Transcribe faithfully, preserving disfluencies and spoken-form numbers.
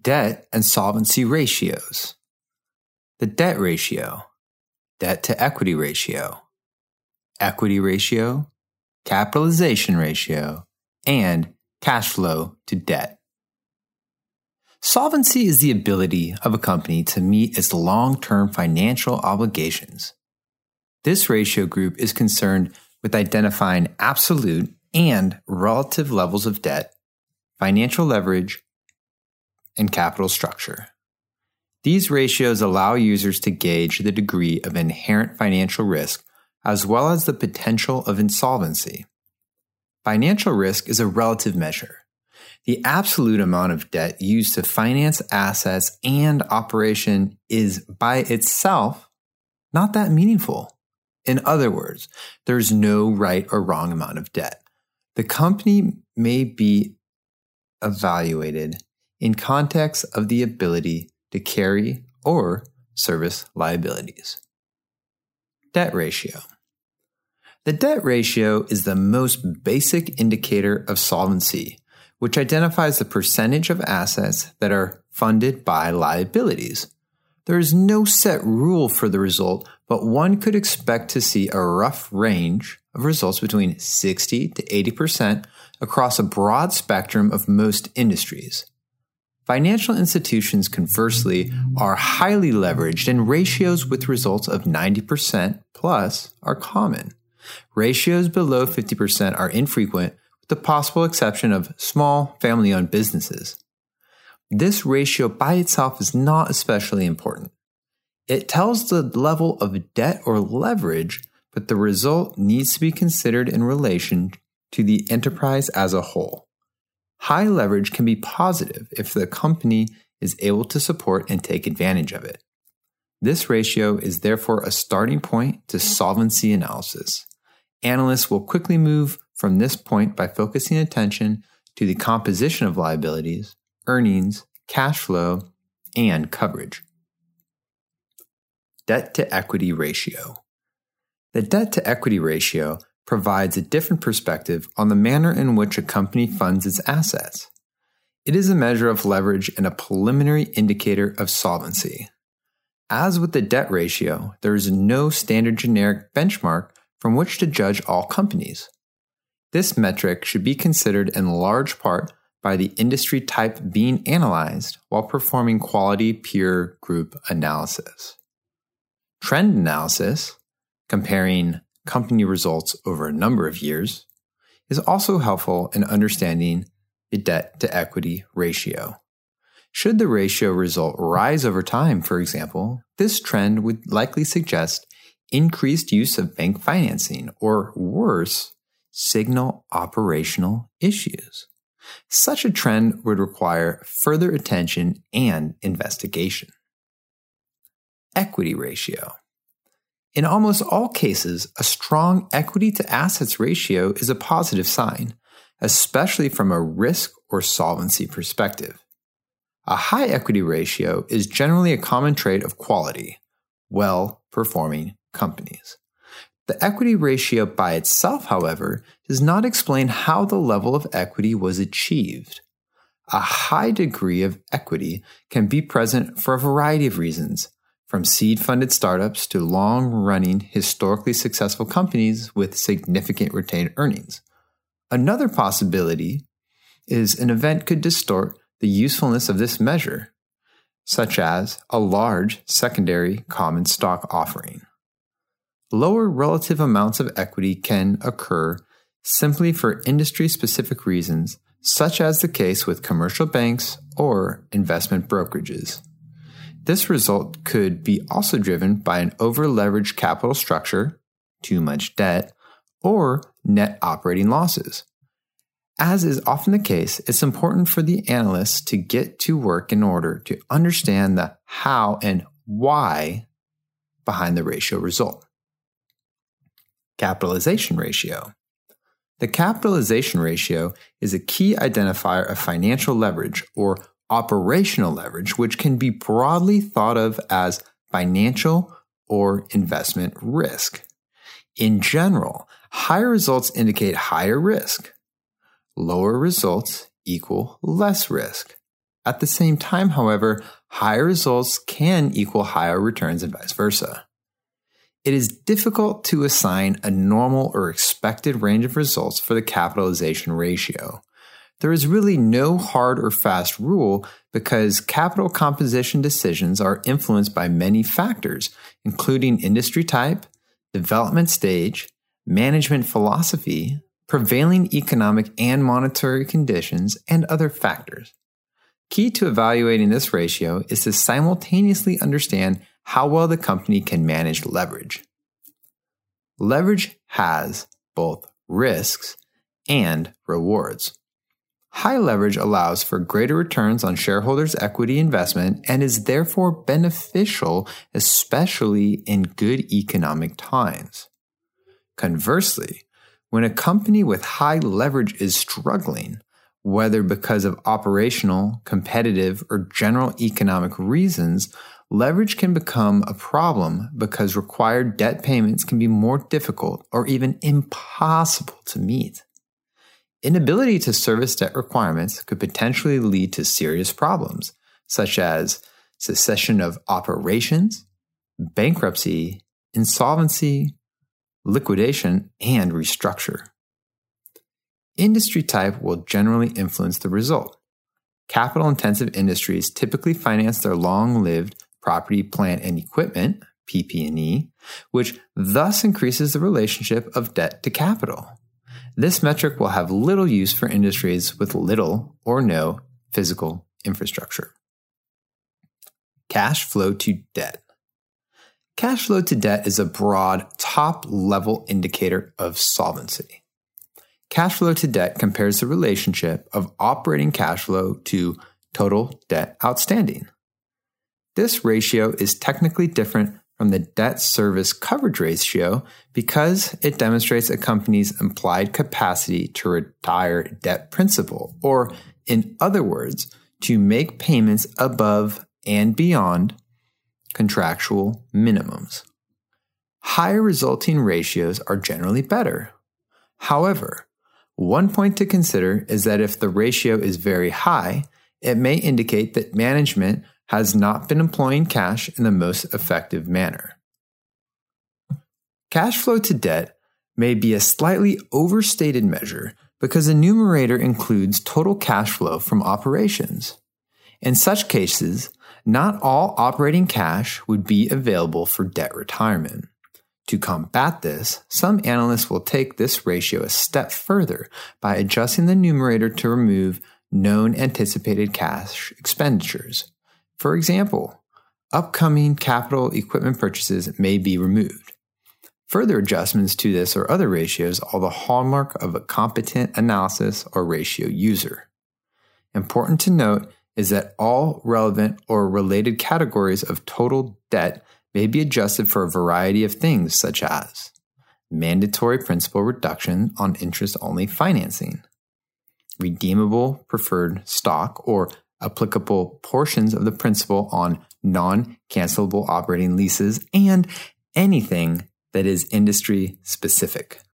Debt and solvency ratios. The debt ratio, debt to equity ratio, equity ratio, capitalization ratio, and cash flow to debt. Solvency is the ability of a company to meet its long-term financial obligations. This ratio group is concerned with identifying absolute and relative levels of debt, financial leverage, and capital structure. These ratios allow users to gauge the degree of inherent financial risk as well as the potential of insolvency. Financial risk is a relative measure, the absolute amount of debt used to finance assets and operation is by itself not that meaningful. In other words, there's no right or wrong amount of debt. The company may be evaluated in context of the ability to carry or service liabilities. Debt ratio. The debt ratio is the most basic indicator of solvency, which identifies the percentage of assets that are funded by liabilities. There is no set rule for the result, but one could expect to see a rough range of results between sixty to eighty percent across a broad spectrum of most industries. Financial institutions, conversely, are highly leveraged, and ratios with results of ninety percent plus are common. Ratios below fifty percent are infrequent, with the possible exception of small family-owned businesses. This ratio by itself is not especially important. It tells the level of debt or leverage, but the result needs to be considered in relation to the enterprise as a whole. High leverage can be positive if the company is able to support and take advantage of it. This ratio is therefore a starting point to solvency analysis. Analysts will quickly move from this point by focusing attention to the composition of liabilities, earnings, cash flow, and coverage. Debt to equity ratio. The debt to equity ratio provides a different perspective on the manner in which a company funds its assets. It is a measure of leverage and a preliminary indicator of solvency. As with the debt ratio, there is no standard generic benchmark from which to judge all companies. This metric should be considered in large part by the industry type being analyzed while performing quality peer group analysis. Trend analysis, comparing company results over a number of years, is also helpful in understanding the debt to equity ratio. Should the ratio result rise over time, for example, this trend would likely suggest increased use of bank financing or, worse, signal operational issues. Such a trend would require further attention and investigation. Equity ratio. In almost all cases, a strong equity to assets ratio is a positive sign, especially from a risk or solvency perspective. A high equity ratio is generally a common trait of quality, well-performing companies. The equity ratio by itself, however, does not explain how the level of equity was achieved. A high degree of equity can be present for a variety of reasons, from seed-funded startups to long-running, historically successful companies with significant retained earnings. Another possibility is an event could distort the usefulness of this measure, such as a large secondary common stock offering. Lower relative amounts of equity can occur simply for industry-specific reasons, such as the case with commercial banks or investment brokerages. This result could be also driven by an over-leveraged capital structure, too much debt, or net operating losses. As is often the case, it's important for the analysts to get to work in order to understand the how and why behind the ratio result. Capitalization ratio. The capitalization ratio is a key identifier of financial leverage or operational leverage, which can be broadly thought of as financial or investment risk. In general, higher results indicate higher risk. Lower results equal less risk. At the same time, however, higher results can equal higher returns and vice versa. It is difficult to assign a normal or expected range of results for the capitalization ratio. There is really no hard or fast rule because capital composition decisions are influenced by many factors, including industry type, development stage, management philosophy, prevailing economic and monetary conditions, and other factors. Key to evaluating this ratio is to simultaneously understand how well the company can manage leverage. Leverage has both risks and rewards. High leverage allows for greater returns on shareholders' equity investment and is therefore beneficial, especially in good economic times. Conversely, when a company with high leverage is struggling, whether because of operational, competitive, or general economic reasons, leverage can become a problem because required debt payments can be more difficult or even impossible to meet. Inability to service debt requirements could potentially lead to serious problems, such as cessation of operations, bankruptcy, insolvency, liquidation, and restructure. Industry type will generally influence the result. Capital-intensive industries typically finance their long-lived property, plant, and equipment, P P and E, which thus increases the relationship of debt to capital. This metric will have little use for industries with little or no physical infrastructure. Cash flow to debt. Cash flow to debt is a broad, top-level indicator of solvency. Cash flow to debt compares the relationship of operating cash flow to total debt outstanding. This ratio is technically different from the debt service coverage ratio because it demonstrates a company's implied capacity to retire debt principal, or in other words, to make payments above and beyond contractual minimums. Higher resulting ratios are generally better. However, one point to consider is that if the ratio is very high, it may indicate that management has not been employing cash in the most effective manner. Cash flow to debt may be a slightly overstated measure because the numerator includes total cash flow from operations. In such cases, not all operating cash would be available for debt retirement. To combat this, some analysts will take this ratio a step further by adjusting the numerator to remove known anticipated cash expenditures. For example, upcoming capital equipment purchases may be removed. Further adjustments to this or other ratios are the hallmark of a competent analysis or ratio user. Important to note is that all relevant or related categories of total debt may be adjusted for a variety of things such as mandatory principal reduction on interest-only financing, redeemable preferred stock or applicable portions of the principal on non-cancelable operating leases, and anything that is industry specific.